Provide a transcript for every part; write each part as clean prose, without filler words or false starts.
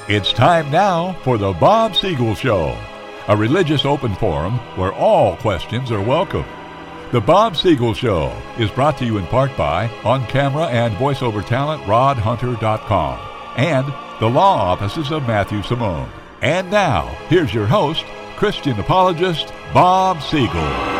It's time now for the Bob Siegel Show, a religious open forum where all questions are welcome. The Bob Siegel Show is brought to you in part by on-camera and voiceover talent rodhunter.com and the law offices of Matthew Simone. And now, here's your host, Christian apologist Bob Siegel.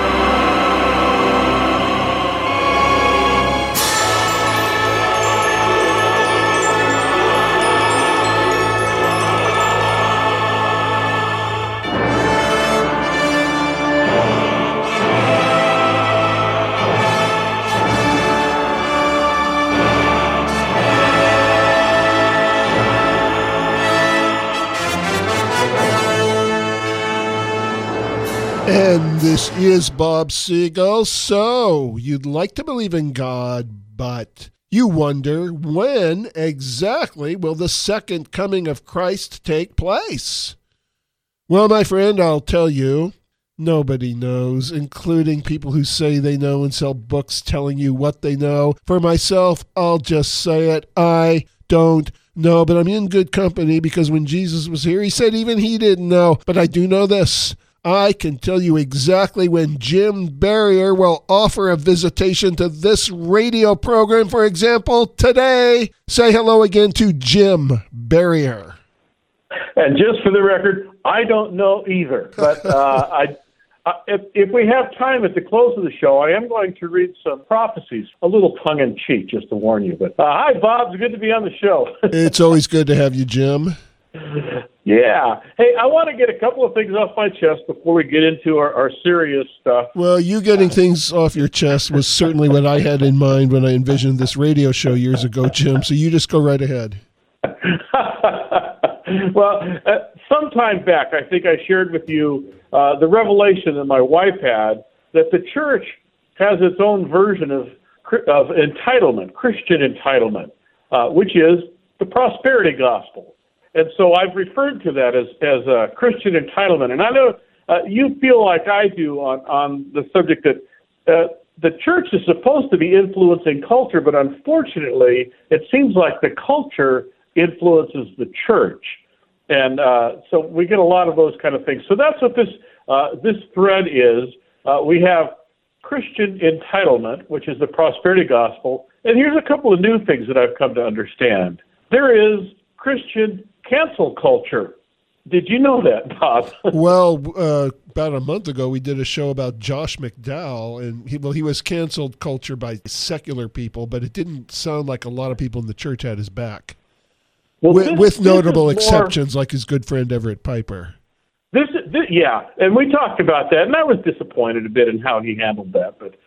And this is Bob Siegel. So, you'd like to believe in God, but you wonder, when exactly will the second coming of Christ take place? Well, my friend, I'll tell you, nobody knows, including people who say they know and sell books telling you what they know. For myself, I'll just say it, I don't know, but I'm in good company because when Jesus was here, he said even he didn't know. But I do know this. I can tell you exactly when Jim Barrier will offer a visitation to this radio program. For example, today, say hello again to Jim Barrier. And just for the record, I don't know either. But if we have time at the close of the show, I am going to read some prophecies, a little tongue-in-cheek, just to warn you. But hi, Bob. It's good to be on the show. It's always good to have you, Jim. Yeah. Hey, I want to get a couple of things off my chest before we get into our serious stuff. Well, you getting things off your chest was certainly what I had in mind when I envisioned this radio show years ago, Jim. So you just go right ahead. Well, some time back, I think I shared with you the revelation that my wife had that the church has its own version of entitlement, Christian entitlement, which is the prosperity gospel. And so I've referred to that as a Christian entitlement. And I know you feel like I do on the subject that the church is supposed to be influencing culture, but unfortunately, it seems like the culture influences the church. And so we get a lot of those kind of things. So that's what this thread is. We have Christian entitlement, which is the prosperity gospel. And here's a couple of new things that I've come to understand. There is Christian cancel culture. Did you know that, Bob? Well, about a month ago, we did a show about Josh McDowell, and he was canceled culture by secular people, but it didn't sound like a lot of people in the church had his back, well, with notable exceptions like his good friend Everett Piper. Yeah, and we talked about that, and I was disappointed a bit in how he handled that, but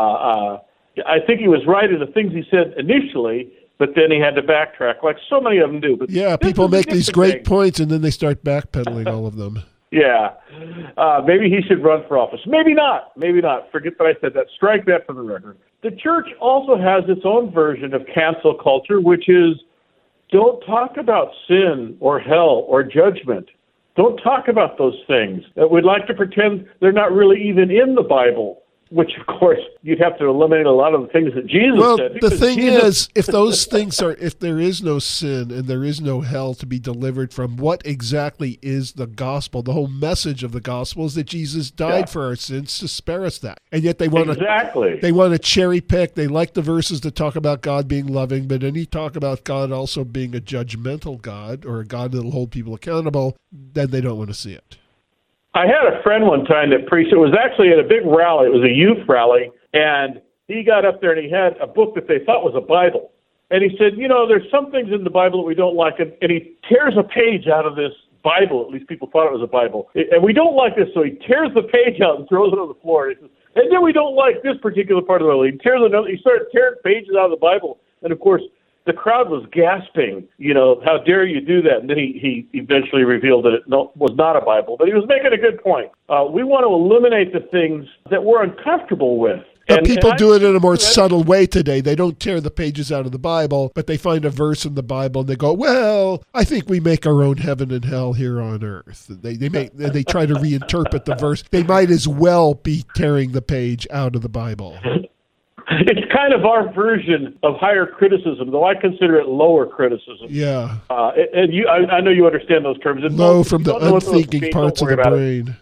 I think he was right in the things he said initially, but then he had to backtrack, like so many of them do. But yeah, people make these great points, and then they start backpedaling all of them. Yeah. Maybe he should run for office. Maybe not. Maybe not. Forget that I said that. Strike that from the record. The church also has its own version of cancel culture, which is don't talk about sin or hell or judgment. Don't talk about those things. We'd like to pretend they're not really even in the Bible. Which, of course, you'd have to eliminate a lot of the things that Jesus said. Well, the thing is, if there is no sin and there is no hell to be delivered from, what exactly is the gospel? The whole message of the gospel is that Jesus died for our sins to spare us that. And yet they want to cherry pick. They like the verses that talk about God being loving, but any talk about God also being a judgmental God or a God that will hold people accountable, then they don't want to see it. I had a friend one time that preached. It was actually at a big rally. It was a youth rally, and he got up there and he had a book that they thought was a Bible. And he said, there's some things in the Bible that we don't like, and he tears a page out of this Bible. At least people thought it was a Bible. And we don't like this, so he tears the page out and throws it on the floor. And then we don't like this particular part of the Bible. He started tearing pages out of the Bible, and of course, the crowd was gasping, how dare you do that? And then he eventually revealed that it was not a Bible, but he was making a good point. We want to eliminate the things that we're uncomfortable with. And people do it in a more subtle way today. They don't tear the pages out of the Bible, but they find a verse in the Bible and they go, well, I think we make our own heaven and hell here on earth. They try to reinterpret the verse. They might as well be tearing the page out of the Bible. It's kind of our version of higher criticism, though I consider it lower criticism. Yeah. And I know you understand those terms. Low from the unthinking parts of the brain.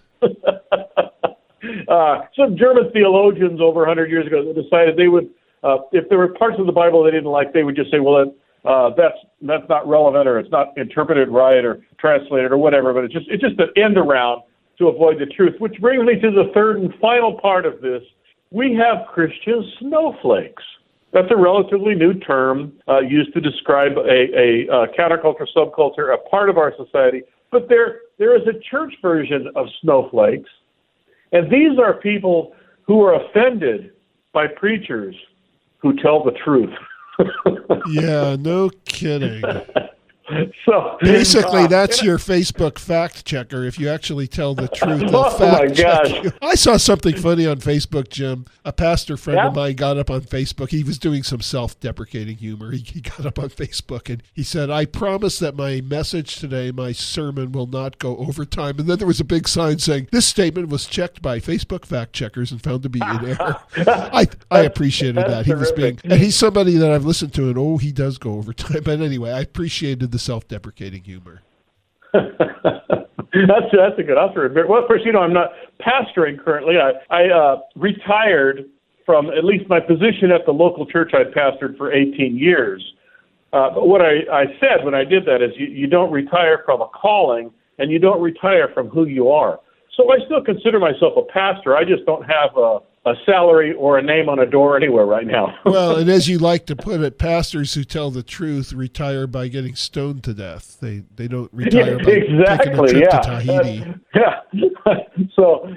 Some German theologians over 100 years ago decided they would, if there were parts of the Bible they didn't like, they would just say, well, that's not relevant, or it's not interpreted right, or translated, or whatever. But it's just an end around to avoid the truth. Which brings me to the third and final part of this. We have Christian snowflakes. That's a relatively new term used to describe a counterculture, subculture, a part of our society. But there is a church version of snowflakes, and these are people who are offended by preachers who tell the truth. Yeah, no kidding. So basically, that's your Facebook fact checker. If you actually tell the truth, they'll fact check you. I saw something funny on Facebook, Jim. A pastor friend of mine got up on Facebook. He was doing some self-deprecating humor. He got up on Facebook and he said, "I promise that my message today, my sermon, will not go overtime." And then there was a big sign saying, "This statement was checked by Facebook fact checkers and found to be in error." I appreciated that. He was and he's somebody that I've listened to, and he does go overtime. But anyway, I appreciated the self-deprecating humor. That's a good answer. Well, of course, I'm not pastoring currently. I retired from at least my position at the local church I'd pastored for 18 years. But what I said when I did that is you don't retire from a calling, and you don't retire from who you are. So I still consider myself a pastor. I just don't have a salary or a name on a door anywhere right now. Well, and as you like to put it, pastors who tell the truth retire by getting stoned to death. They don't retire by taking a trip to Tahiti. So,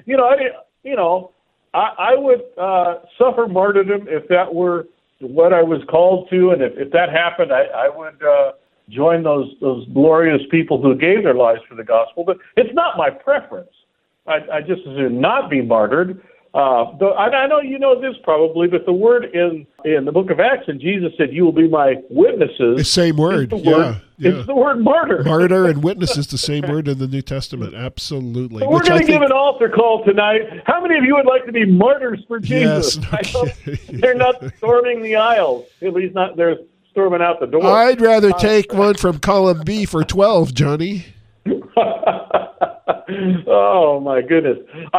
I would suffer martyrdom if that were what I was called to, and if that happened, I would join those glorious people who gave their lives for the gospel. But it's not my preference. I just as soon not be martyred. I know you know this probably, but the word in the book of Acts, and Jesus said, "You will be my witnesses." The same word, It's the word martyr. Martyr and witness is the same word in the New Testament, absolutely. So we're going to give an altar call tonight. How many of you would like to be martyrs for Jesus? Yes, they're not storming the aisles. At least not they're storming out the door. I'd rather take one from column B for 12, Johnny. Oh my goodness!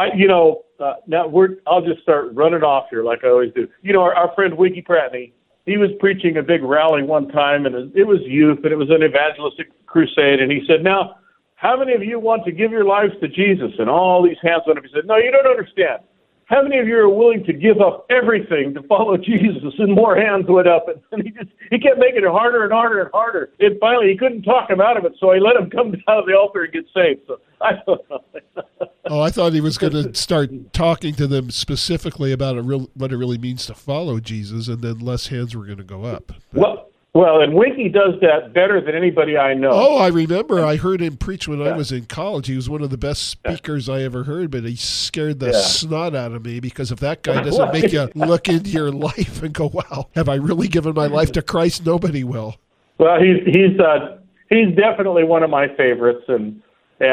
Now I'll just start running off here like I always do. Our friend Wiki Pratney, he was preaching a big rally one time, and it was youth, and it was an evangelistic crusade. And he said, "Now, how many of you want to give your lives to Jesus?" And all these hands went up. He said, "No, you don't understand. How many of you are willing to give up everything to follow Jesus?" And more hands went up, and he kept making it harder and harder and harder. And finally, he couldn't talk him out of it, so he let him come down to the altar and get saved. So I don't know. I thought he was going to start talking to them specifically about what it really means to follow Jesus, and then less hands were going to go up. Well, and Winky does that better than anybody I know. Oh, I remember. I heard him preach when I was in college. He was one of the best speakers I ever heard, but he scared the snot out of me, because if that guy doesn't make you look into your life and go, "Wow, have I really given my life to Christ?" Nobody will. Well, he's definitely one of my favorites, and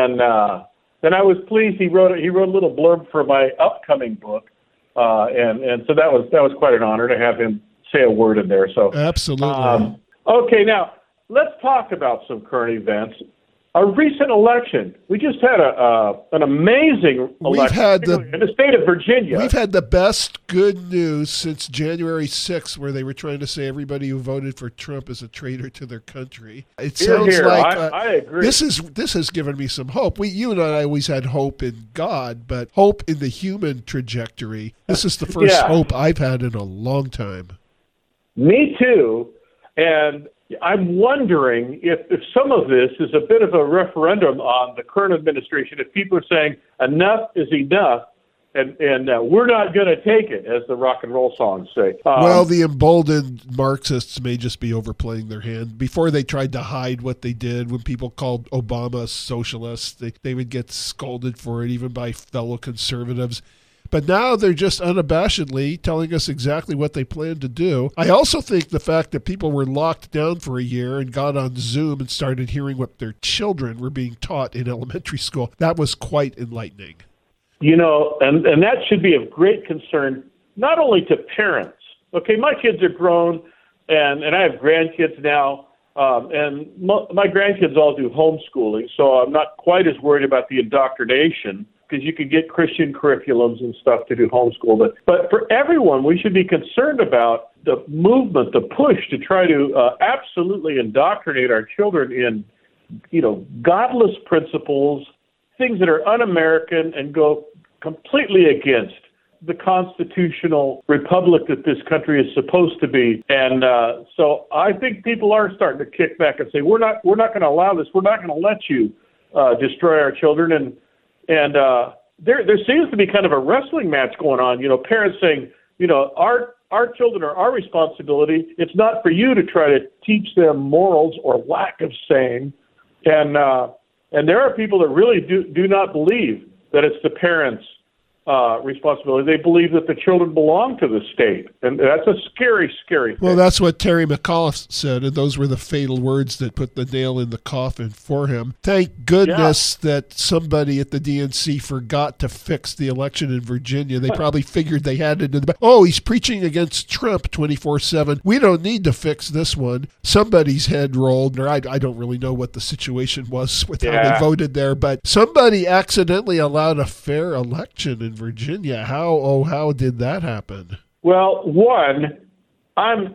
I was pleased he wrote a little blurb for my upcoming book, and so that was quite an honor to have him say a word in there. So absolutely. Okay, now let's talk about some current events. A recent election. We just had an amazing election in the state of Virginia. We've had the best good news since January 6th, where they were trying to say everybody who voted for Trump is a traitor to their country. It sounds like I agree. This has given me some hope. You and I always had hope in God, but hope in the human trajectory. This is the first hope I've had in a long time. Me too. And I'm wondering if some of this is a bit of a referendum on the current administration, if people are saying enough is enough, and we're not going to take it, as the rock and roll songs say. Well, the emboldened Marxists may just be overplaying their hand. Before, they tried to hide what they did. When people called Obama a socialist, they would get scolded for it, even by fellow conservatives. But now they're just unabashedly telling us exactly what they plan to do. I also think the fact that people were locked down for a year and got on Zoom and started hearing what their children were being taught in elementary school, that was quite enlightening. And that should be of great concern, not only to parents, Okay, my kids are grown, and I have grandkids now, and my grandkids all do homeschooling, so I'm not quite as worried about the indoctrination, because you could get Christian curriculums and stuff to do homeschool. But for everyone, we should be concerned about the movement, the push to try to absolutely indoctrinate our children in, godless principles, things that are un-American and go completely against the constitutional republic that this country is supposed to be. And so I think people are starting to kick back and say, we're not going to allow this. We're not going to let you destroy our children. And there seems to be kind of a wrestling match going on. Parents saying, our children are our responsibility. It's not for you to try to teach them morals or lack of same. And there are people that really do not believe that it's the parents' responsibility. They believe that the children belong to the state, and that's a scary, scary thing. Well, that's what Terry McAuliffe said, and those were the fatal words that put the nail in the coffin for him. Thank goodness that somebody at the DNC forgot to fix the election in Virginia. They probably figured they had it in the back. Oh, he's preaching against Trump 24/7. We don't need to fix this one. Somebody's head rolled, or I don't really know what the situation was with how they voted there, but somebody accidentally allowed a fair election in Virginia. How did that happen? Well, one, I'm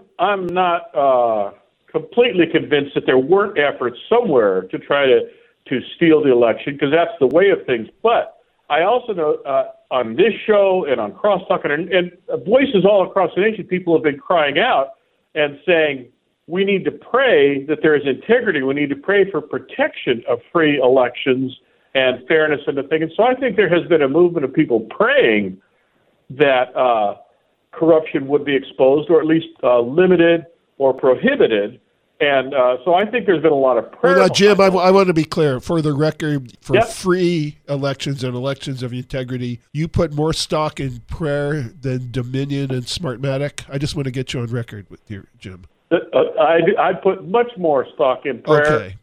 not completely convinced that there weren't efforts somewhere to try to steal the election, because that's the way of things. But I also know on this show and on Crosstalk and voices all across the nation, people have been crying out and saying, we need to pray that there is integrity. We need to pray for protection of free elections and fairness in the thing. And so I think there has been a movement of people praying that corruption would be exposed, or at least limited or prohibited. And so I think there's been a lot of prayer. Well, now, Jim, I want to be clear. For the record, for free elections and elections of integrity, you put more stock in prayer than Dominion and Smartmatic. I just want to get you on record with you, Jim. I put much more stock in prayer. Okay.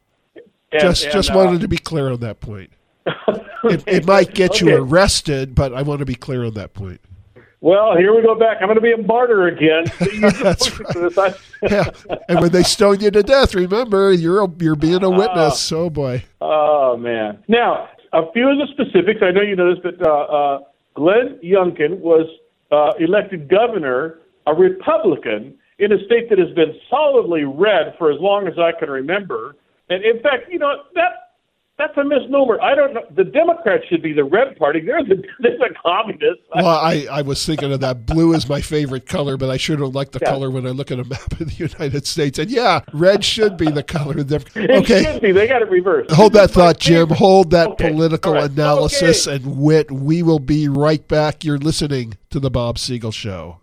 Just wanted to be clear on that point. It might get you arrested, but I want to be clear on that point. Well, here we go back. I'm going to be a martyr again. That's right. Yeah. And when they stone you to death, remember, you're being a witness. Oh, boy. Oh, man. Now, a few of the specifics. I know you know this, but Glenn Youngkin was elected governor, a Republican, in a state that has been solidly red for as long as I can remember. And, in fact, that's a misnomer. I don't know. The Democrats should be the red party. They're the communists. Well, I was thinking of that. Blue is my favorite color, but I sure don't like the color when I look at a map of the United States. And, red should be the color. Okay. It should be. They got it reversed. Hold that thought, Jim. Hold that political analysis and wit. We will be right back. You're listening to The Bob Siegel Show.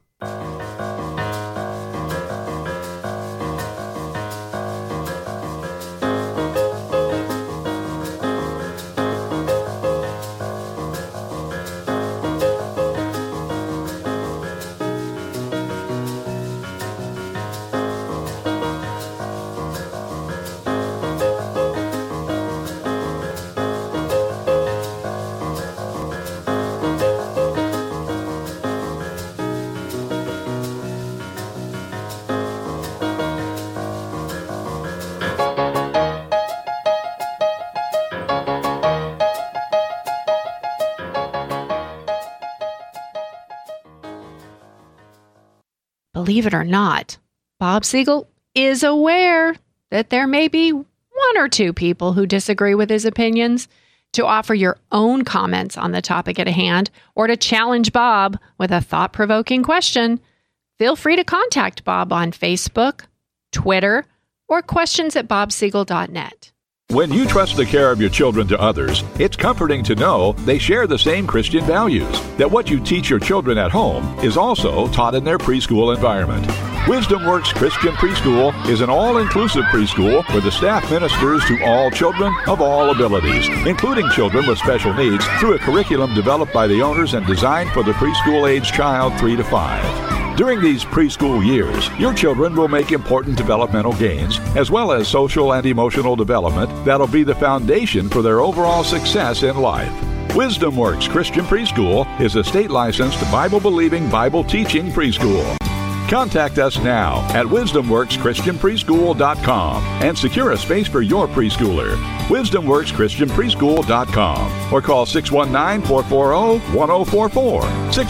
Believe it or not, Bob Siegel is aware that there may be one or two people who disagree with his opinions. To offer your own comments on the topic at hand, or to challenge Bob with a thought-provoking question, feel free to contact Bob on Facebook, Twitter, or questions@bobsiegel.net. When you trust the care of your children to others, it's comforting to know they share the same Christian values, that what you teach your children at home is also taught in their preschool environment. Wisdom Works Christian Preschool is an all-inclusive preschool where the staff ministers to all children of all abilities, including children with special needs, through a curriculum developed by the owners and designed for the preschool-age child 3 to 5. During these preschool years, your children will make important developmental gains, as well as social and emotional development that'll be the foundation for their overall success in life. Wisdom Works Christian Preschool is a state-licensed, Bible-believing, Bible-teaching preschool. Contact us now at WisdomWorksChristianPreschool.com and secure a space for your preschooler. WisdomWorksChristianPreschool.com or call 619-440-1044.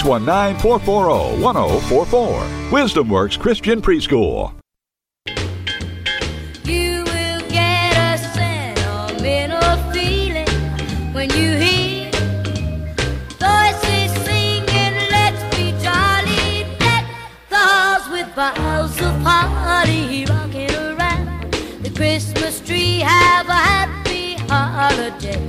619-440-1044. Wisdom Works Christian Preschool. You will get a sentimental feeling when you hear voices singing, let's be jolly, deck the halls with boughs of holly, rocking around the Christmas tree, have a happy holiday.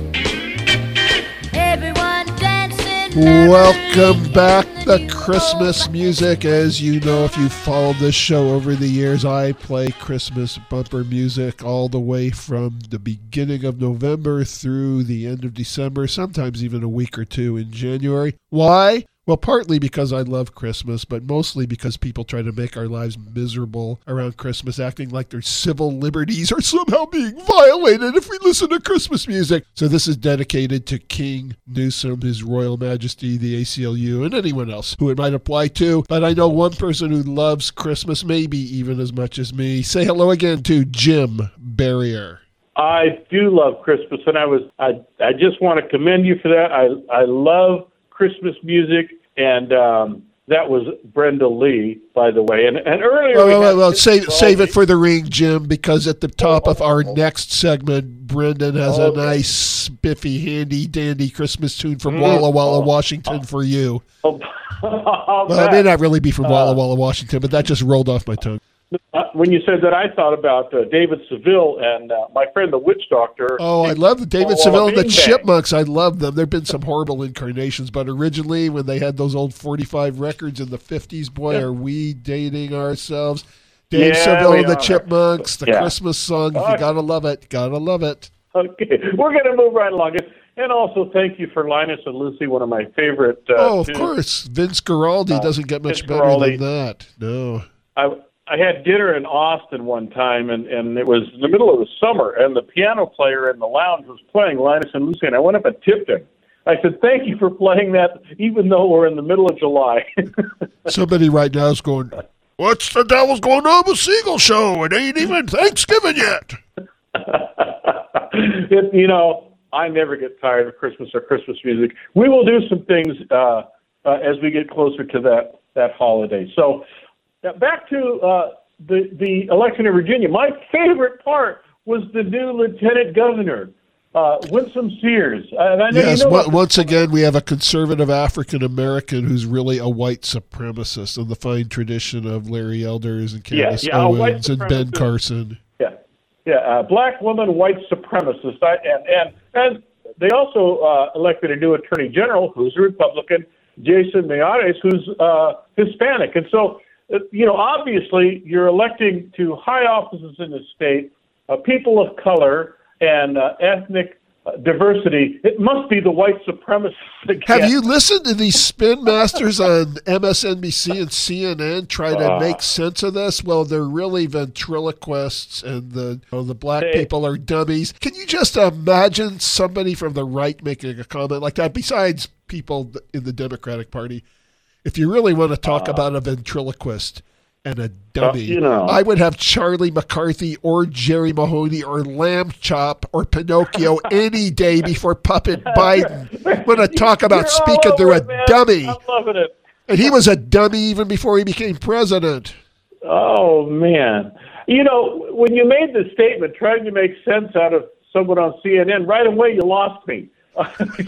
Everyone dancing. Welcome back to Christmas music. As you know, if you've followed this show over the years, I play Christmas bumper music all the way from the beginning of November through the end of December, sometimes even a week or two in January. Why? Well, partly because I love Christmas, but mostly because people try to make our lives miserable around Christmas, acting like their civil liberties are somehow being violated if we listen to Christmas music. So this is dedicated to King Newsom, His Royal Majesty, the ACLU, and anyone else who it might apply to. But I know one person who loves Christmas, maybe even as much as me. Say hello again to Jim Barrier. I do love Christmas, and I just want to commend you for that. I love Christmas music, and that was Brenda Lee, by the way. And earlier, well, save it for the ring, Jim, because at the top of our next segment, Brendan has a nice, spiffy, handy-dandy Christmas tune from Walla Walla, Washington for you. Well, it may not really be from Walla Walla, Washington, but that just rolled off my tongue. When you said that, I thought about David Seville and my friend the Witch Doctor. Oh, I love David Seville and the Chipmunks. I love them. There have been some horrible incarnations, but originally when they had those old 45 records in the 50s, boy, are we dating ourselves. Dave Seville and the Chipmunks, the Christmas song. You got to love it. Got to love it. Okay, we're going to move right along. And also, thank you for Linus and Lucy, one of my favorite. Of course. Vince Guaraldi doesn't get much better than that. No. I had dinner in Austin one time, and it was in the middle of the summer, and the piano player in the lounge was playing Linus and Lucy, and I went up and tipped him. I said, thank you for playing that, even though we're in the middle of July. Somebody right now is going, what's the devil's going on with Siegel Show? It ain't even Thanksgiving yet. I never get tired of Christmas or Christmas music. We will do some things as we get closer to that holiday. So, now, back to the election in Virginia. My favorite part was the new lieutenant governor, Winsome Sears. And I know once again, we have a conservative African-American who's really a white supremacist in the fine tradition of Larry Elders and Candace Owens and Ben Carson. Yeah, black woman, white supremacist. And they also elected a new attorney general who's a Republican, Jason Miyares, who's Hispanic. And so, obviously, you're electing to high offices in the state, people of color and ethnic diversity. It must be the white supremacists again. Have you listened to these spin masters on MSNBC and CNN try to make sense of this? Well, they're really ventriloquists, and the black people are dummies. Can you just imagine somebody from the right making a comment like that, besides people in the Democratic Party? If you really want to talk about a ventriloquist and a dummy, I would have Charlie McCarthy or Jerry Mahoney or Lamb Chop or Pinocchio any day before Puppet Biden. Want to talk about speaking through a dummy. I'm loving it. And he was a dummy even before he became president. Oh, man. When you made the statement trying to make sense out of someone on CNN, right away you lost me. I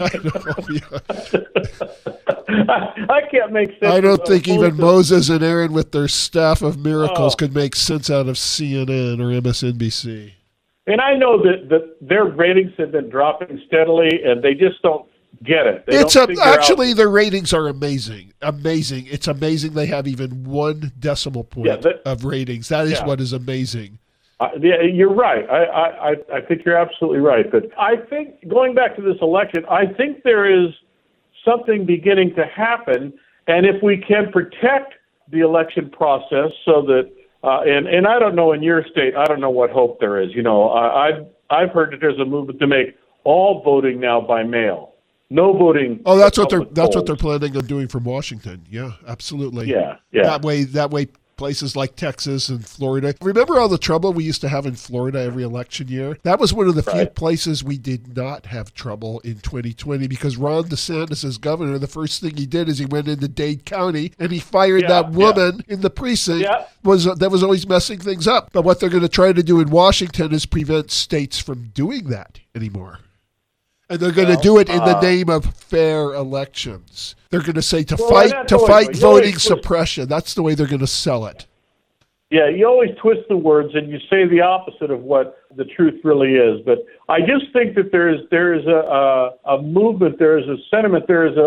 can't make sense. I don't think even Moses and Aaron with their staff of miracles could make sense out of CNN or MSNBC. And I know that their ratings have been dropping steadily, and they just don't get it. Actually, their ratings are amazing. Amazing. It's amazing they have even 1 decimal point of ratings. That is what is amazing. You're right. I think you're absolutely right. But I think, going back to this election, I think there is something beginning to happen, and if we can protect the election process so that, and I don't know in your state, I don't know what hope there is. I've heard that there's a movement to make all voting now by mail. No voting. Oh, that's what they're planning on doing from Washington. Yeah, absolutely. Yeah. That way places like Texas and Florida. Remember all the trouble we used to have in Florida every election year? That was one of the few places we did not have trouble in 2020 because Ron DeSantis, as governor, the first thing he did is he went into Dade County and he fired that woman in the precinct that was always messing things up. But what they're going to try to do in Washington is prevent states from doing that anymore. And they're going to do it in the name of fair elections. They're going to say to fight voting suppression. That's the way they're going to sell it. Yeah, you always twist the words and you say the opposite of what the truth really is. But I just think that there is a movement, there is a sentiment, there is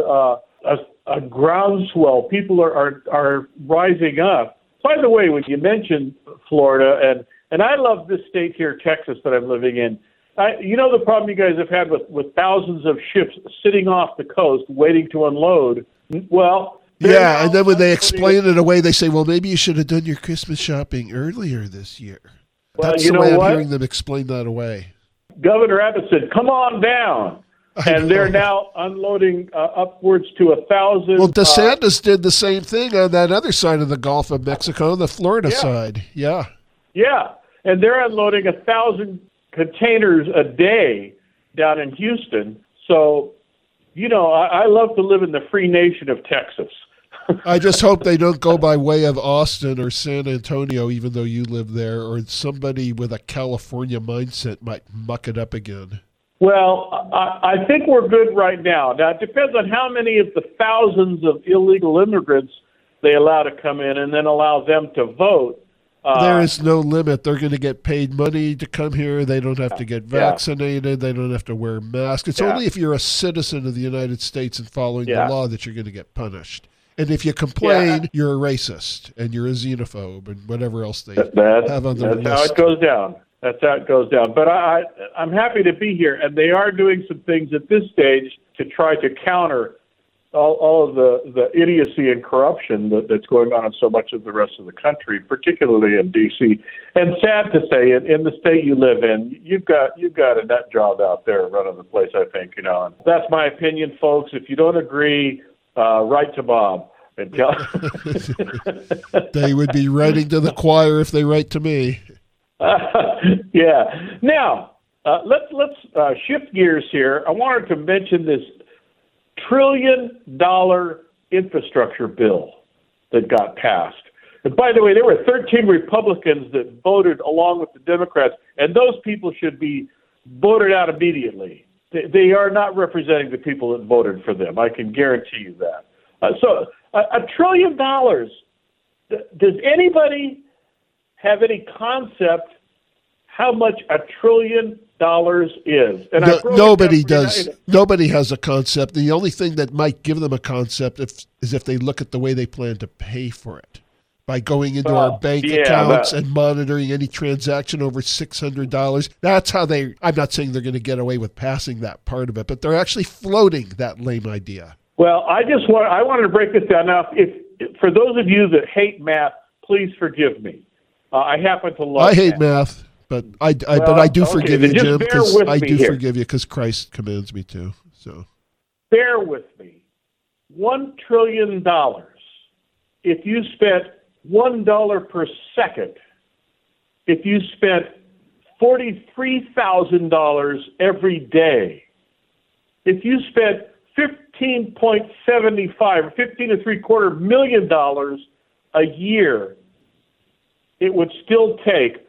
a groundswell. People are rising up. By the way, when you mentioned Florida, and I love this state here, Texas, that I'm living in. You know the problem you guys have had with thousands of ships sitting off the coast waiting to unload? Well, yeah, and then when they explain it away, they say, well, maybe you should have done your Christmas shopping earlier this year. Well, that's the way I'm hearing them explain that away. Governor Abbott said, come on down. And they're now unloading upwards to 1,000. Well, DeSantis did the same thing on that other side of the Gulf of Mexico, the Florida side. Yeah. Yeah, and they're unloading 1,000 containers a day down in Houston. So, you know, I love to live in the free nation of Texas. I just hope they don't go by way of Austin or San Antonio, even though you live there, or somebody with a California mindset might muck it up again. Well, I think we're good right now. Now, it depends on how many of the thousands of illegal immigrants they allow to come in and then allow them to vote. There is no limit. They're going to get paid money to come here. They don't have to get vaccinated. They don't have to wear masks. It's only if you're a citizen of the United States and following the law that you're going to get punished. And if you complain, you're a racist and you're a xenophobe and whatever else they have on their list. That's how it goes down. That's how it goes down. But I'm happy to be here, and they are doing some things at this stage to try to counter all of the idiocy and corruption that's going on in so much of the rest of the country, particularly in D.C. And sad to say, in the state you live in, you've got a nut job out there running the place, I think. You know, and that's my opinion, folks. If you don't agree, write to Bob. And tell They would be writing to the choir if they write to me. Yeah. Now, let's shift gears here. I wanted to mention this $1 trillion infrastructure bill that got passed. And by the way, there were 13 Republicans that voted along with the Democrats, and those people should be voted out immediately. They are not representing the people that voted for them. I can guarantee you that. So $1 trillion, does anybody have any concept how much $1 trillion is? And nobody does. Nobody has a concept. The only thing that might give them a concept is if they look at the way they plan to pay for it. By going into our bank accounts and monitoring any transaction over $600. That's how I'm not saying they're going to get away with passing that part of it, but they're actually floating that lame idea. Well, I wanted to break this down. Now, if for those of you that hate math, please forgive me. I happen to love I hate math, but I do forgive you, Jim, because I do forgive you because Christ commands me to. So bear with me. $1 trillion. If you spent $1 per second, if you spent $43,000 every day, if you spent $15.75 or $15.75 million a year, it would still take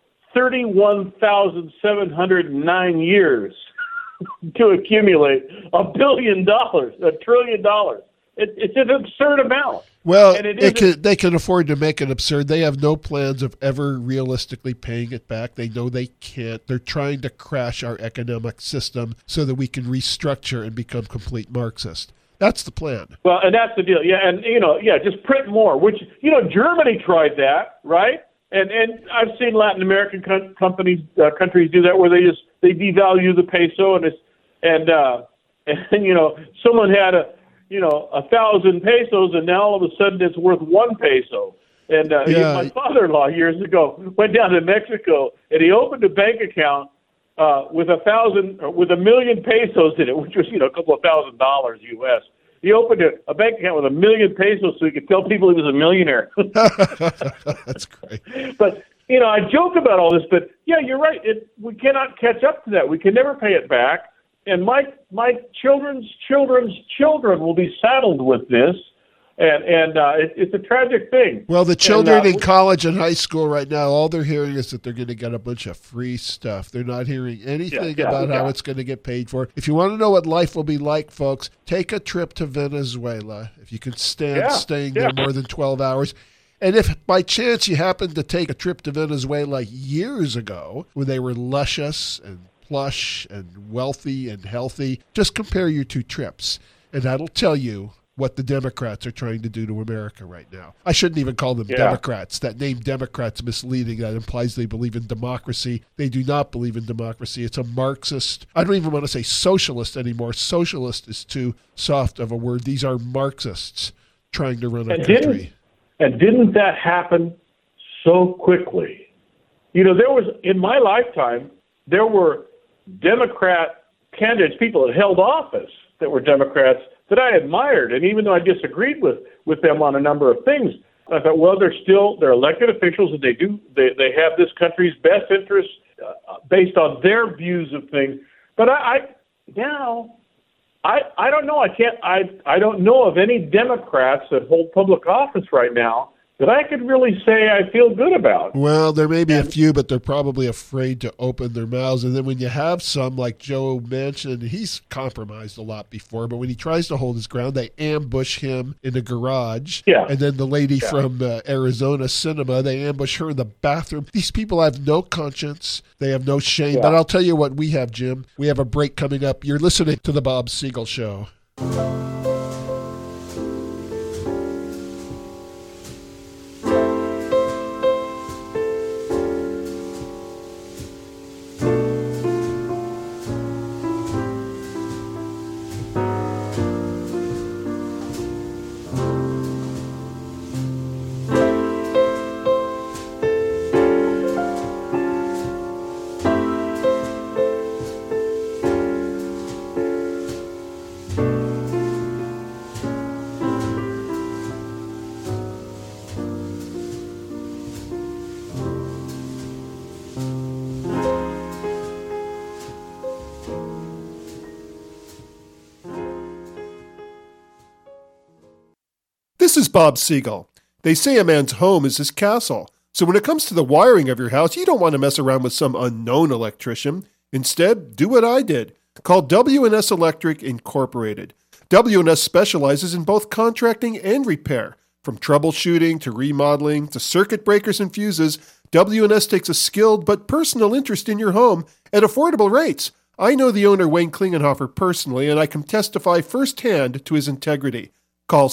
31,709 years to accumulate $1 billion, $1 trillion. It's an absurd amount. Well, they can afford to make it absurd. They have no plans of ever realistically paying it back. They know they can't. They're trying to crash our economic system so that we can restructure and become complete Marxist. That's the plan. Well, and that's the deal. Yeah, and just print more. Which Germany tried that, right? And I've seen Latin American countries do that, where they devalue the peso, and someone had 1,000 pesos, and now all of a sudden it's worth 1 peso. And my father-in-law years ago went down to Mexico, and he opened a bank account with $1 million pesos in it, which was a couple of $1,000 US. He opened a bank account with 1 million pesos so he could tell people he was a millionaire. That's great. But, I joke about all this, but, yeah, you're right. We cannot catch up to that. We can never pay it back. And my children's children's children will be saddled with this. And it's a tragic thing. Well, the children in college and high school right now, all they're hearing is that they're going to get a bunch of free stuff. They're not hearing anything about how it's going to get paid for. If you want to know what life will be like, folks, take a trip to Venezuela. If you can stand staying there more than 12 hours. And if by chance you happen to take a trip to Venezuela years ago, when they were luscious and plush and wealthy and healthy, just compare your two trips, and that'll tell you what the Democrats are trying to do to America right now. I shouldn't even call them Democrats. That name Democrats misleading. That implies they believe in democracy. They do not believe in democracy. It's a Marxist. I don't even want to say socialist anymore. Socialist is too soft of a word. These are Marxists trying to run a country. And didn't that happen so quickly? There was, in my lifetime, there were Democrat candidates, people that held office that were Democrats that I admired, and even though I disagreed with them on a number of things, I thought, well, they're elected officials, and they have this country's best interests based on their views of things. But I don't know. I don't know of any Democrats that hold public office right now that I could really say I feel good about. Well, there may be a few, but they're probably afraid to open their mouths. And then when you have some like Joe Manchin, he's compromised a lot before, but when he tries to hold his ground, they ambush him in the garage. Yeah. And then the lady from Arizona Cinema, they ambush her in the bathroom. These people have no conscience. They have no shame. But I'll tell you what we have, Jim. We have a break coming up. You're listening to The Bob Siegel Show. This is Bob Siegel. They say a man's home is his castle. So when it comes to the wiring of your house, you don't want to mess around with some unknown electrician. Instead, do what I did. Call W&S Electric Incorporated. W&S specializes in both contracting and repair. From troubleshooting to remodeling to circuit breakers and fuses, W&S takes a skilled but personal interest in your home at affordable rates. I know the owner, Wayne Klingenhofer, personally, and I can testify firsthand to his integrity. Call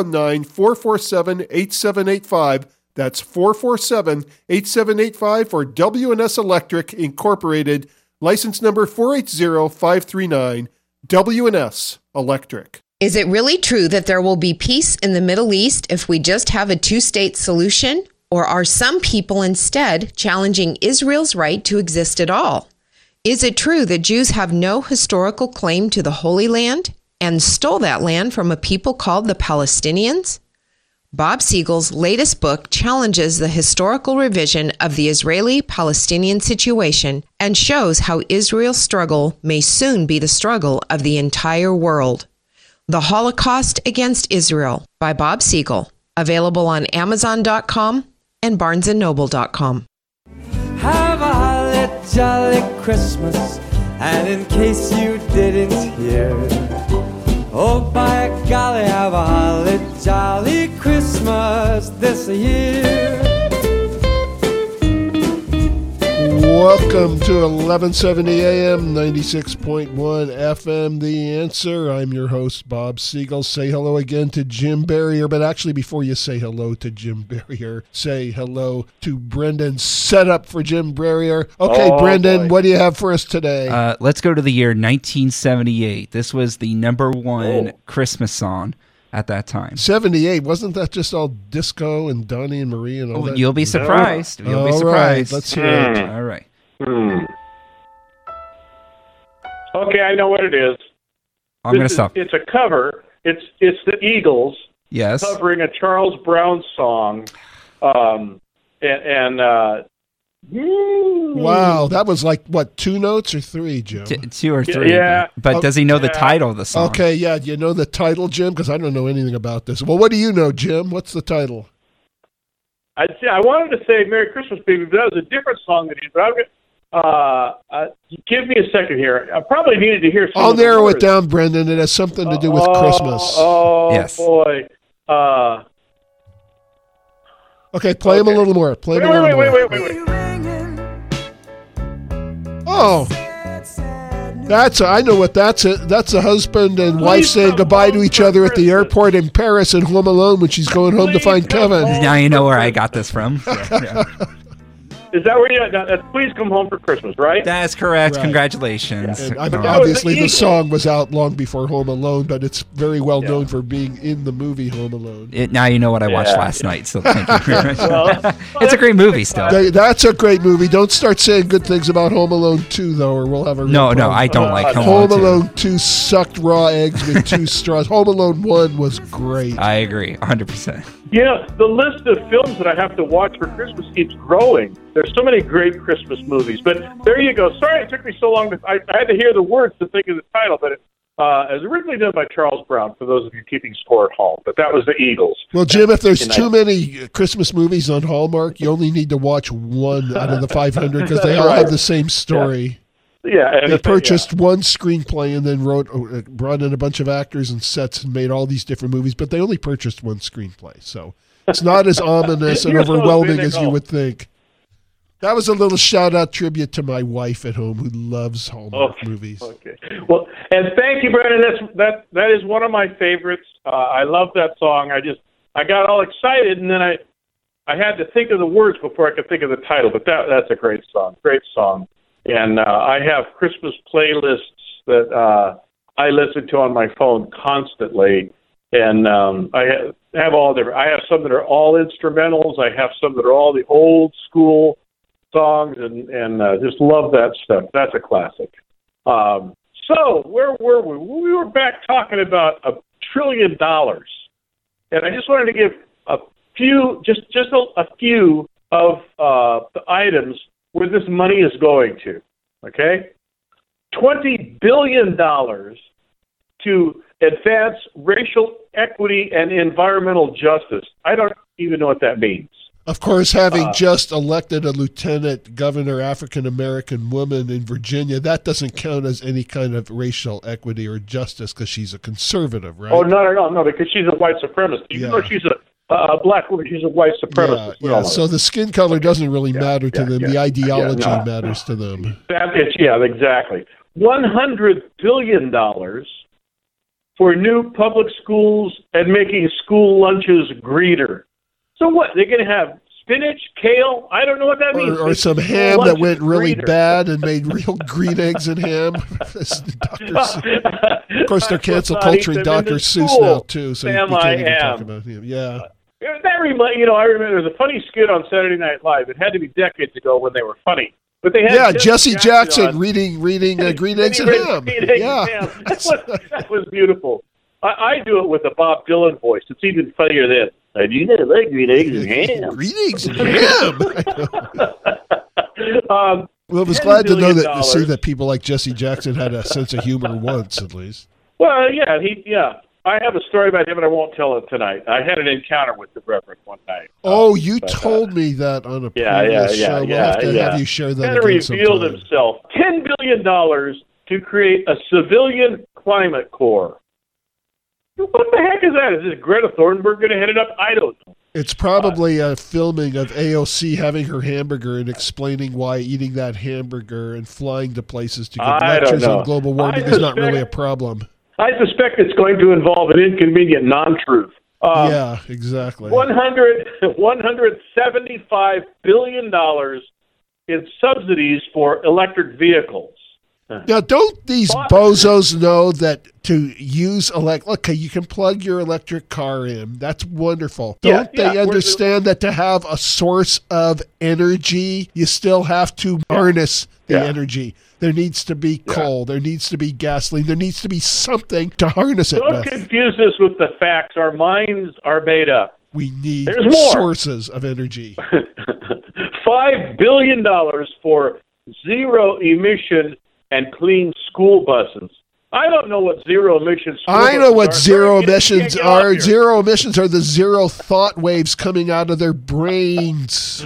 619-447-8785. That's 447-8785 for W&S Electric Incorporated, license number 480539, W&S Electric. Is it really true that there will be peace in the Middle East if we just have a two-state solution? Or are some people instead challenging Israel's right to exist at all? Is it true that Jews have no historical claim to the Holy Land and stole that land from a people called the Palestinians? Bob Siegel's latest book challenges the historical revision of the Israeli-Palestinian situation and shows how Israel's struggle may soon be the struggle of the entire world. The Holocaust Against Israel by Bob Siegel, available on Amazon.com and BarnesandNoble.com. Have a holly jolly Christmas, and in case you didn't hear, oh, by golly, have a holly jolly Christmas this year. Welcome to 1170 AM, 96.1 FM, The Answer. I'm your host, Bob Siegel. Say hello again to Jim Barrier. But actually, before you say hello to Jim Barrier, say hello to Brendan. Set up for Jim Barrier. Okay, Brendan, what do you have for us today? Let's go to the year 1978. This was the number one Christmas song at that time. 78. Wasn't that just all disco and Donnie and Marie and all that? You'll be surprised. You'll be Right, surprised. let's hear it. All right. Okay, I know what it is. I'm going to stop. It's a cover. It's the Eagles Yes. covering a Charles Brown song, Wow, that was like, what, 2 notes or 3, Jim? 2 or 3. Yeah. But does he know the Yeah. title of the song? Okay, yeah, do you know the title, Jim? Because I don't know anything about this. Well, what do you know, Jim? What's the title? I wanted to say "Merry Christmas, Baby," but that was a different song that he. But give me a second here. I probably needed to hear. I'll narrow it down, Brendan. It has something to do with Christmas. Oh, Yes. boy. Okay, play him a little more. Play him a little more. Wait. Oh, I know what that's. That's a husband and wife Please saying come goodbye to home each for other at the Christmas. airport in Paris and Home Alone when she's going home to Please find come Kevin. home. Now you know where I got this from. Yeah. Is that where you? That's "Please Come Home for Christmas," right? That's correct. Right. Congratulations. And That was obviously the the Eagles. song was out long before Home Alone, but it's very well known for being in the movie Home Alone. Now you know what I watched Yeah. last night, so thank you very much. Well, It's a great movie still. That's a great movie. Don't start saying good things about Home Alone 2, though, or we'll have a real No, problem. I don't like Home Home Alone 2. Alone 2 sucked raw eggs with 2 straws. Home Alone 1 was great. I agree, 100%. Yeah, the list of films that I have to watch for Christmas keeps growing. There's so many great Christmas movies. But there you go. Sorry it took me so long. I had to hear the words to think of the title, but it was originally done by Charles Brown, for those of you keeping score at home. But that was the Eagles. Well, Jim, if there's And too many Christmas movies on Hallmark, you only need to watch 1 out of the 500 because they all have the same story. Yeah, and They purchased one screenplay and then brought in a bunch of actors and sets and made all these different movies, but they only purchased one screenplay. So it's not as ominous and You're so overwhelming as you cynical. would think. That was a little shout-out tribute to my wife at home who loves Hallmark movies. Okay. Well, and thank you, Brandon. That is one of my favorites. I love that song. I got all excited, and then I had to think of the words before I could think of the title. But that's a great song. Great song. And I have Christmas playlists that I listen to on my phone constantly. And I have all different. I have some that are all instrumentals. I have some that are all the old school songs, and just love that stuff. That's a classic. So where were we? We were back talking about $1 trillion, and I just wanted to give a few, just a few of the items where this money is going to. Okay, $20 billion to advance racial equity and environmental justice. I don't even know what that means. Of course, having just elected a lieutenant governor African-American woman in Virginia, that doesn't count as any kind of racial equity or justice because she's a conservative, right? Oh, no, because she's a white supremacist. Even though she's a black woman, she's a white supremacist. Yeah. So the skin color doesn't really matter to them. The ideology no. matters to them. Exactly. $100 billion for new public schools and making school lunches greener. So what? They're going to have spinach, kale? I don't know what that means. Or some ham that went really bad and made real green eggs and ham. Of course, they're cancel culturing Dr. Seuss now, too. So you can't even talk about him. Yeah. That I remember there's a funny skit on Saturday Night Live. It had to be decades ago when they were funny. But they had Jesse Jackson on. reading green eggs and ham. That was beautiful. I do it with a Bob Dylan voice. It's even funnier than, I do not like green eggs and ham. Green eggs and ham? Well, I was glad to know to see that people like Jesse Jackson had a sense of humor once, at least. Well, yeah. I have a story about him, and I won't tell it tonight. I had an encounter with the Reverend one night. Oh, you told me that on a previous show. We'll have to have you share that again revealed sometime. himself. $10 billion to create a civilian climate corps. What the heck is that? Is this Greta Thunberg going to head it up? I don't know. It's probably a filming of AOC having her hamburger and explaining why eating that hamburger and flying to places to get lectures on global warming is not really a problem. I suspect it's going to involve an inconvenient non-truth. Yeah, exactly. $175 billion in subsidies for electric vehicles. Now, don't these bozos know that to use okay, you can plug your electric car in. That's wonderful. Don't they understand that to have a source of energy, you still have to harness the energy? There needs to be coal. There needs to be gasoline. There needs to be something to harness it Don't with. confuse this with the facts. Our minds are made up. We need There's more. sources of energy. $5 billion for zero-emission and clean school buses. I don't know what zero-emission school I know buses what are. zero Get emissions off are. here. Zero emissions are the zero thought waves coming out of their brains.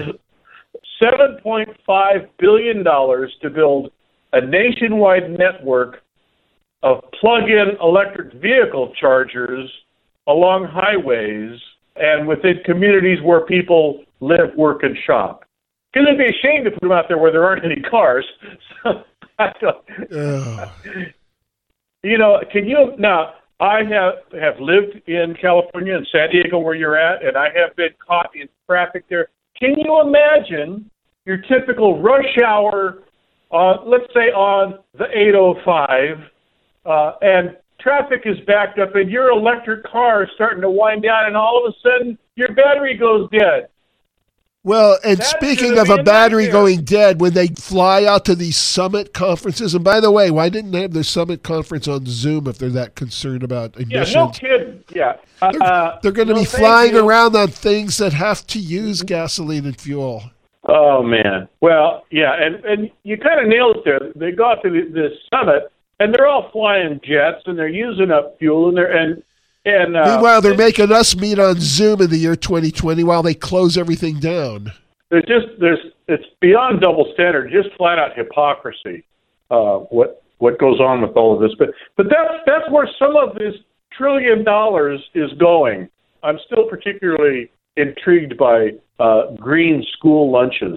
$7.5 billion to build a nationwide network of plug-in electric vehicle chargers along highways and within communities where people live, work, and shop. Because it'd be a shame to put them out there where there aren't any cars. So, Ugh. you know, can you now? I have lived in California and San Diego, where you're at, and I have been caught in traffic there. Can you imagine your typical rush hour, let's say on the 805, and traffic is backed up, and your electric car is starting to wind down, and all of a sudden your battery goes dead? Well, and That's speaking gonna of be a a battery nightmare. going dead, when they fly out to these summit conferences, and by the way, why didn't they have their summit conference on Zoom if they're that concerned about Yeah, emissions? no kidding. Yeah. They're going to no, be thank flying you. around on things that have to use gasoline and fuel. Oh, man. Well, yeah, and you kind of nailed it there. They go out to this summit, and they're all flying jets, and they're using up fuel, and Meanwhile, they're making us meet on Zoom in the year 2020 while they close everything down. it's beyond double standard, just flat out hypocrisy. What goes on with all of this, but that's where some of this $1 trillion is going. I'm still particularly intrigued by green school lunches.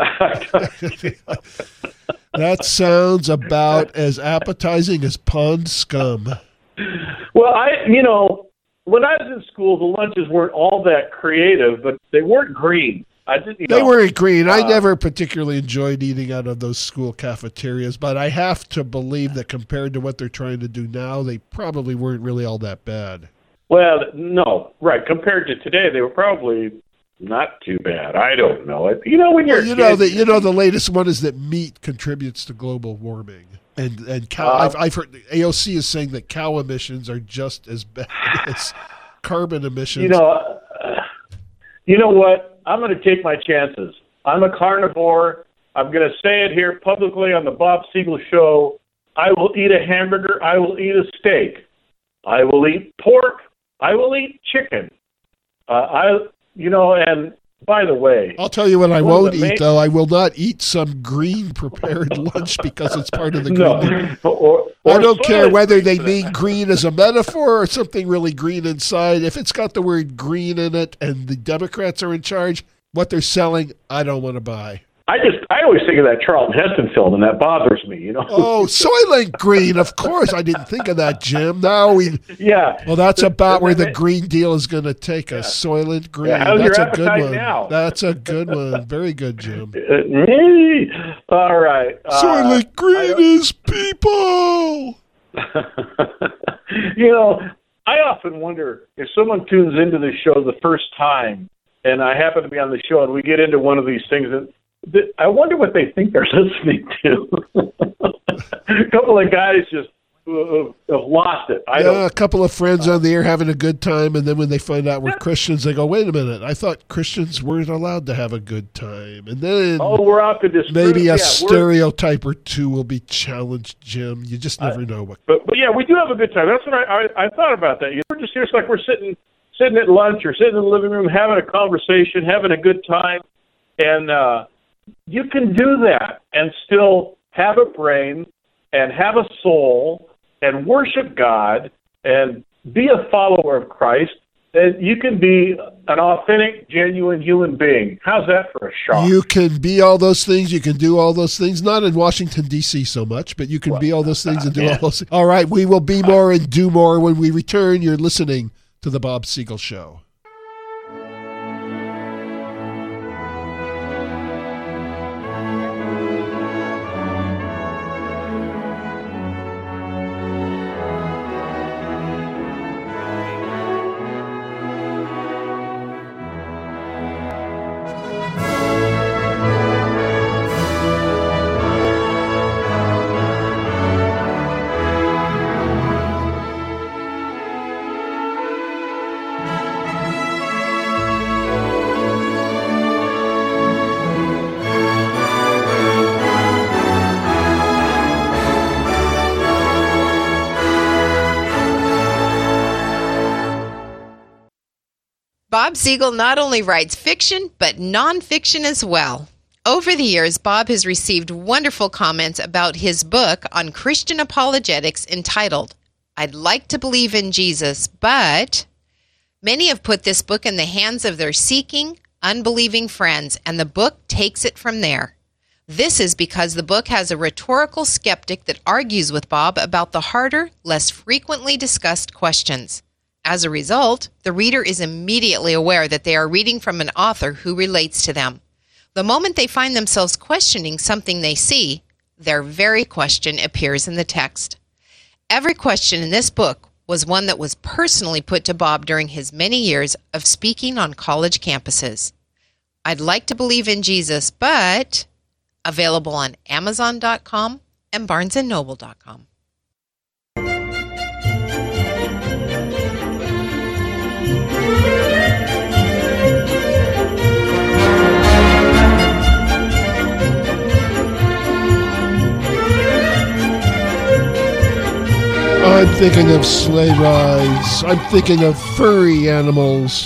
That sounds about as appetizing as pond scum. Well, when I was in school, the lunches weren't all that creative, but they weren't green. They weren't green. I never particularly enjoyed eating out of those school cafeterias, but I have to believe that compared to what they're trying to do now, they probably weren't really all that bad. Well, no, right. Compared to today, they were probably not too bad. I don't know. When you're Well, the latest one is that meat contributes to global warming. And cow, I've heard AOC is saying that cow emissions are just as bad as carbon emissions. You know what? I'm going to take my chances. I'm a carnivore. I'm going to say it here publicly on the Bob Siegel Show. I will eat a hamburger. I will eat a steak. I will eat pork. I will eat chicken. And by the way, I'll tell you what I won't eat, though. I will not eat some green prepared lunch because it's part of the green. I don't care whether they mean green as a metaphor or something really green inside. If it's got the word green in it and the Democrats are in charge, what they're selling, I don't want to buy. I always think of that Charlton Heston film, and that bothers me. Oh, Soylent Green, of course. I didn't think of that, Jim. Yeah. Well, that's about where the Green Deal is going to take us. Soylent Green. Yeah, how's that's your a good appetite one. now? That's a good one. Very good, Jim. All right. Soylent Green is people. I often wonder if someone tunes into the show the first time, and I happen to be on the show, and we get into one of these things I wonder what they think they're listening to. A couple of guys just have lost it. A couple of friends on the air having a good time, and then when they find out we're Christians, they go, wait a minute, I thought Christians weren't allowed to have a good time. And then we're out to disprove. Maybe a stereotype or two will be challenged, Jim. You just never know. But yeah, we do have a good time. That's what I thought about that. We're just here, it's like we're sitting at lunch or sitting in the living room having a conversation, having a good time, and you can do that and still have a brain and have a soul and worship God and be a follower of Christ. And you can be an authentic, genuine human being. How's that for a shock? You can be all those things. You can do all those things. Not in Washington, D.C. so much, but you can be all those things and do all those things. All right, we will be more and do more when we return. You're listening to The Bob Siegel Show. Bob Siegel not only writes fiction, but nonfiction as well. Over the years, Bob has received wonderful comments about his book on Christian apologetics entitled, I'd Like to Believe in Jesus, but... Many have put this book in the hands of their seeking, unbelieving friends, and the book takes it from there. This is because the book has a rhetorical skeptic that argues with Bob about the harder, less frequently discussed questions. As a result, the reader is immediately aware that they are reading from an author who relates to them. The moment they find themselves questioning something they see, their very question appears in the text. Every question in this book was one that was personally put to Bob during his many years of speaking on college campuses. I'd Like to Believe in Jesus, but available on Amazon.com and BarnesandNoble.com. I'm thinking of sleigh rides. I'm thinking of furry animals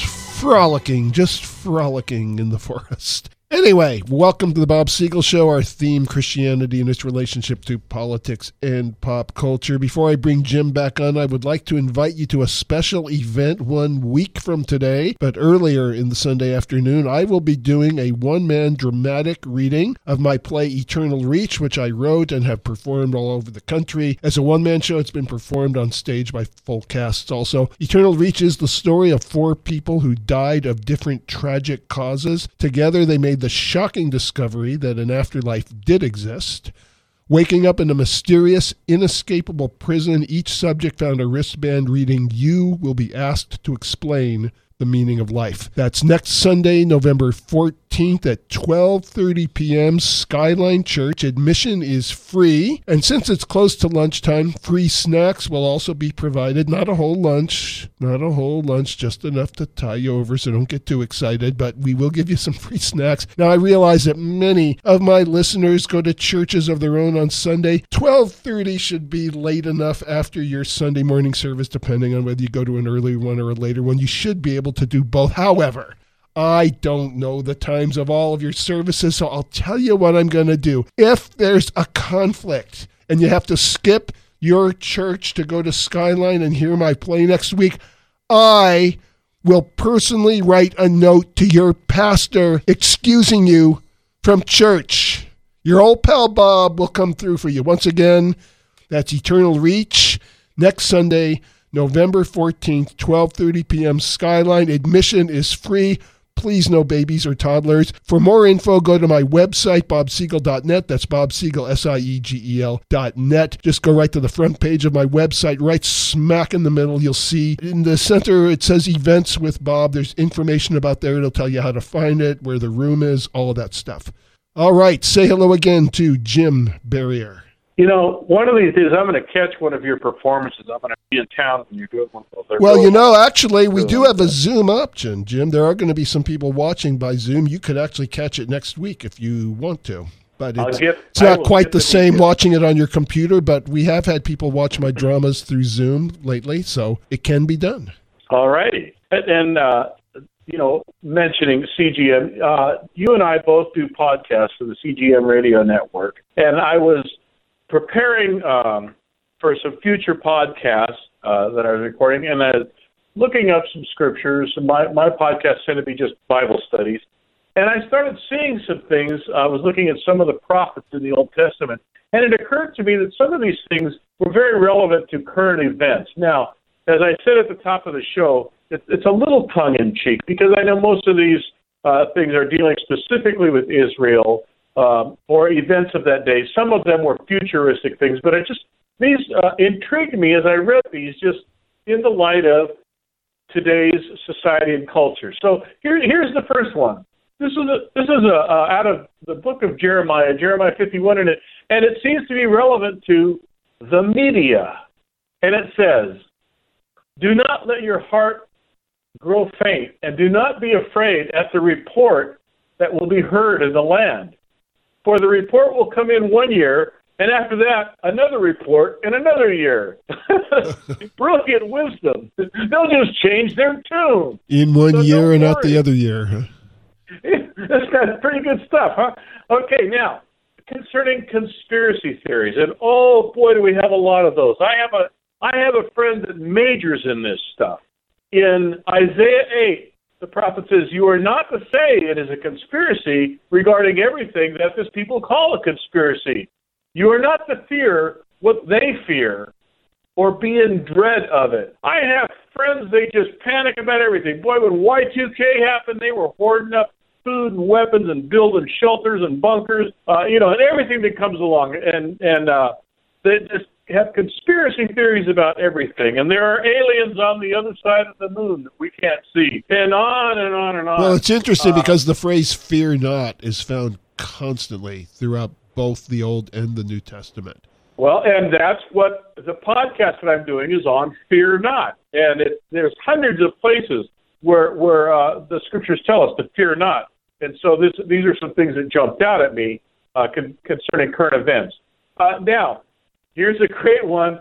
just frolicking in the forest. Anyway, welcome to the Bob Siegel Show, our theme, Christianity and its relationship to politics and pop culture. Before I bring Jim back on, I would like to invite you to a special event 1 week from today. But earlier in the Sunday afternoon, I will be doing a one-man dramatic reading of my play Eternal Reach, which I wrote and have performed all over the country. As a one-man show, it's been performed on stage by full casts also. Eternal Reach is the story of 4 people who died of different tragic causes. Together, they made the shocking discovery that an afterlife did exist. Waking up in a mysterious, inescapable prison, each subject found a wristband reading, "You will be asked to explain the meaning of life." That's next Sunday, November 14th at 12:30 p.m., Skyline Church. Admission is free. And since it's close to lunchtime, free snacks will also be provided. Not a whole lunch, just enough to tie you over, so don't get too excited, but we will give you some free snacks. Now, I realize that many of my listeners go to churches of their own on Sunday. 12:30 should be late enough after your Sunday morning service, depending on whether you go to an early one or a later one. You should be able to do both. However, I don't know the times of all of your services, so I'll tell you what I'm going to do. If there's a conflict and you have to skip your church to go to Skyline and hear my play next week, I will personally write a note to your pastor excusing you from church. Your old pal Bob will come through for you. Once again, that's Eternal Reach next Sunday, November 14th, 12:30 p.m., Skyline. Admission is free. Please, no babies or toddlers. For more info, go to my website, bobsiegel.net. That's bobsiegel, SIEGEL.net. Just go right to the front page of my website, right smack in the middle. You'll see in the center, it says Events with Bob. There's information about there. It'll tell you how to find it, where the room is, all of that stuff. All right, say hello again to Jim Barrier. You know, one of these days I'm going to catch one of your performances. I'm going to be in town when you're doing one of those. Well, you know, actually, we do have a Zoom option, Jim. There are going to be some people watching by Zoom. You could actually catch it next week if you want to. But it's not quite the same watching it on your computer, but we have had people watch my dramas through Zoom lately, so it can be done. All righty. And you know, mentioning CGM, you and I both do podcasts for the CGM Radio Network, and I was preparing for some future podcasts that I was recording, and I was looking up some scriptures. My podcasts tend to be just Bible studies. And I started seeing some things. I was looking at some of the prophets in the Old Testament, and it occurred to me that some of these things were very relevant to current events. Now, as I said at the top of the show, it's a little tongue-in-cheek, because I know most of these things are dealing specifically with Israel, or events of that day. Some of them were futuristic things, but these intrigued me as I read these, just in the light of today's society and culture. So here's the first one. This is out of the book of Jeremiah 51, and it seems to be relevant to the media. And it says, "Do not let your heart grow faint, and do not be afraid at the report that will be heard in the land. For the report will come in 1 year, And after that, another report in another year. Brilliant wisdom. They'll just change their tune. In one So year don't and out worry. the other year. Huh? That's kind of pretty good stuff, huh? Okay, now, concerning conspiracy theories, and oh boy, do we have a lot of those. I have a friend that majors in this stuff. In Isaiah 8, the prophet says, "You are not to say it is a conspiracy regarding everything that this people call a conspiracy. You are not to fear what they fear or be in dread of it." I have friends, they just panic about everything. Boy, when Y2K happened, they were hoarding up food and weapons and building shelters and bunkers, and everything that comes along. And they just have conspiracy theories about everything. And there are aliens on the other side of the moon that we can't see. And on and on and on. Well, it's interesting because the phrase "fear not" is found constantly throughout both the Old and the New Testament. Well, and that's what the podcast that I'm doing is on, fear not. And there's hundreds of places where the scriptures tell us to fear not. And so these are some things that jumped out at me concerning current events. Now, here's a great one: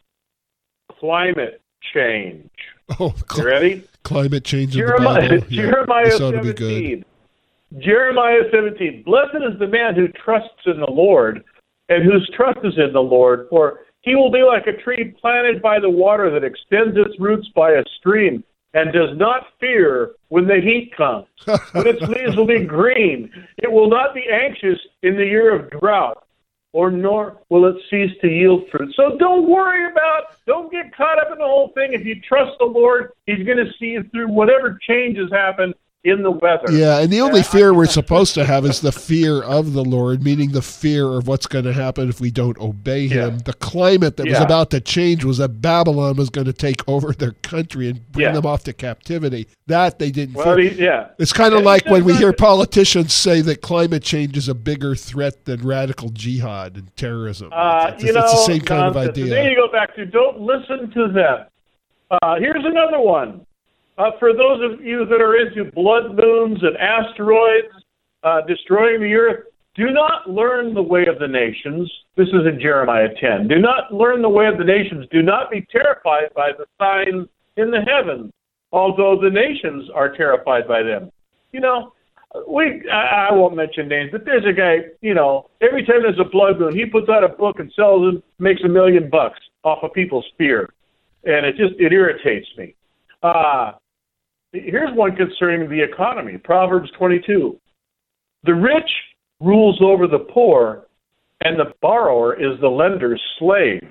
climate change. Oh, You ready? climate change in the Jeremiah, Bible. Yeah, Jeremiah this ought to be good. 17. Jeremiah 17. "Blessed is the man who trusts in the Lord, and whose trust is in the Lord, for he will be like a tree planted by the water that extends its roots by a stream, and does not fear when the heat comes. When its leaves will be green, it will not be anxious in the year of drought, nor will it cease to yield fruit." So don't get caught up in the whole thing. If you trust the Lord, He's going to see you through whatever changes happen in the weather. Yeah, and the only fear we're supposed to have is the fear of the Lord, meaning the fear of what's going to happen if we don't obey Him. Yeah. The climate that was Yeah. about to change was that Babylon was going to take over their country and bring Yeah. them off to captivity. That they didn't Well, fear. It's kind of Yeah, like he when we says hear that- politicians say that climate change is a bigger threat than radical jihad and terrorism. It's the same kind of nonsense. And idea. then you go back to don't listen to them. Here's another one. For those of you that are into blood moons and asteroids destroying the earth, do not learn the way of the nations. This is in Jeremiah 10. Do not learn the way of the nations. Do not be terrified by the signs in the heavens, although the nations are terrified by them. I won't mention names, but there's a guy, every time there's a blood moon, he puts out a book and sells it, makes $1 million off of people's fear. And it irritates me. Here's one concerning the economy, Proverbs 22. "The rich rules over the poor, and the borrower is the lender's slave.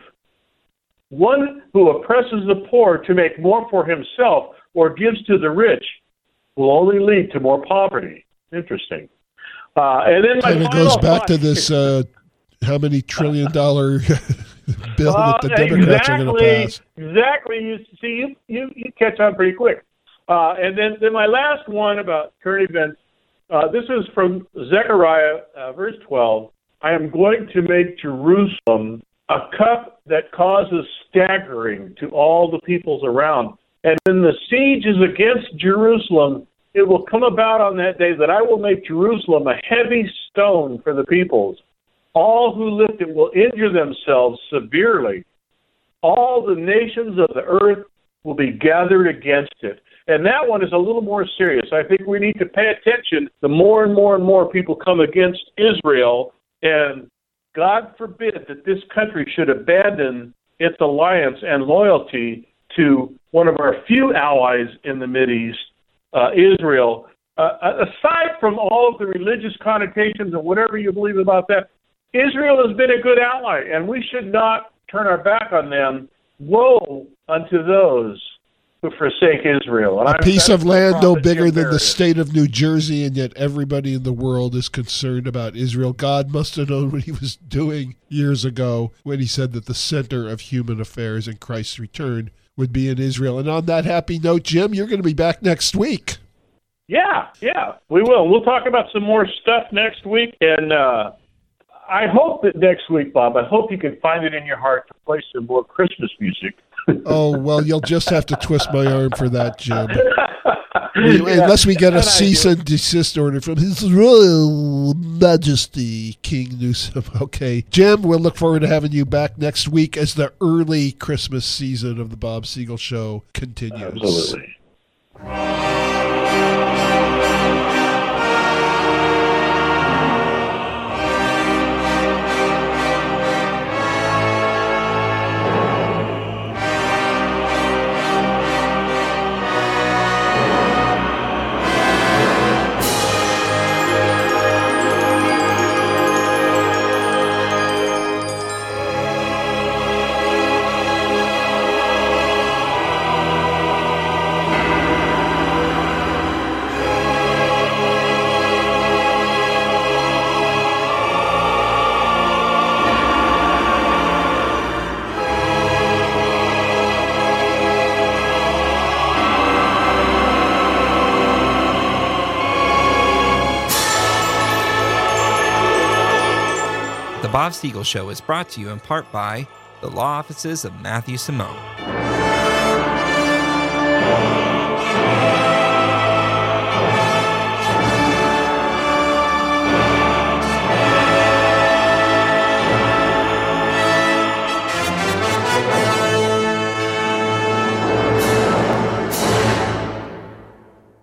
One who oppresses the poor to make more for himself or gives to the rich will only lead to more poverty." Interesting. And then my Kind of final goes back to thought- this how many $1 trillion bill that the Democrats are going to pass. Exactly. You catch on pretty quick. And then my last one about current events. This is from Zechariah, verse 12. "I am going to make Jerusalem a cup that causes staggering to all the peoples around. And when the siege is against Jerusalem, it will come about on that day that I will make Jerusalem a heavy stone for the peoples. All who lift it will injure themselves severely. All the nations of the earth will be gathered against it." And that one is a little more serious. I think we need to pay attention. The more and more and more people come against Israel, and God forbid that this country should abandon its alliance and loyalty to one of our few allies in the Mideast, Israel. Aside from all of the religious connotations and whatever you believe about that, Israel has been a good ally, and we should not turn our back on them. Woe unto those who forsake Israel. And A piece of land no bigger than the state. state of New Jersey, and yet everybody in the world is concerned about Israel. God must have known what He was doing years ago when He said that the center of human affairs in Christ's return would be in Israel. And on that happy note, Jim, you're going to be back next week. Yeah, we will. We'll talk about some more stuff next week, and I hope that next week, Bob, I hope you can find it in your heart to play some more Christmas music Oh, well, you'll just have to twist my arm for that, Jim. Unless we get a cease and desist order from His Royal Majesty King Newsom. Okay. Jim, we'll look forward to having you back next week as the early Christmas season of the Bob Siegel Show continues. Absolutely. The Bob Siegel Show is brought to you in part by the law offices of Matthew Simone.